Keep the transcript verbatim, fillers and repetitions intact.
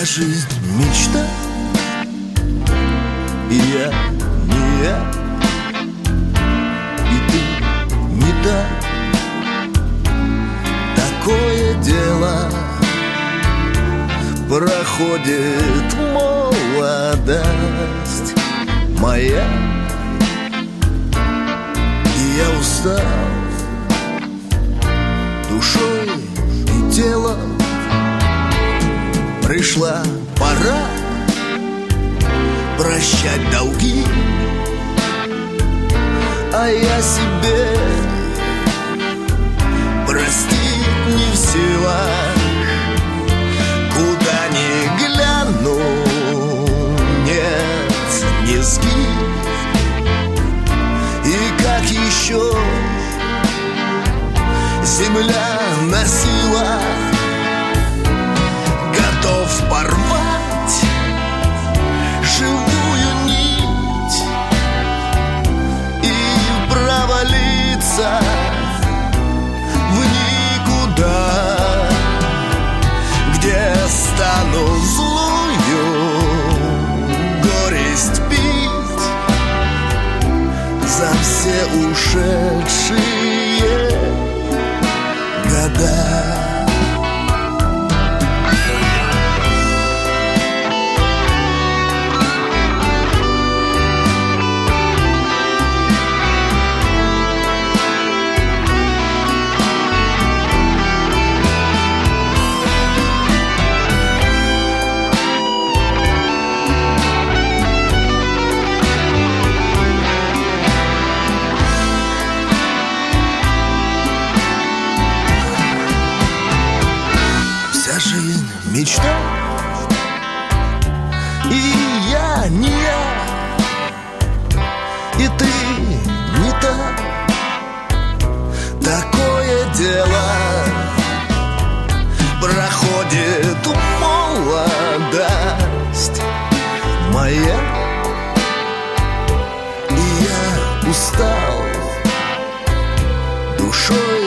Вся жизнь мечта, и я не я, и ты не та. Такое дело, проходит молодость моя, и я устал душой и телом. Пришла пора прощать долги, а я себе простить не в силах. Куда ни гляну, нет низги. И как еще земля носила, готов порвать живую нить и провалиться в никуда, где стану злую горесть пить за все ушедшие года. Жизнь мечта, и я не я, и ты не та. Такое дело, проходит молодость моя, и я устал душой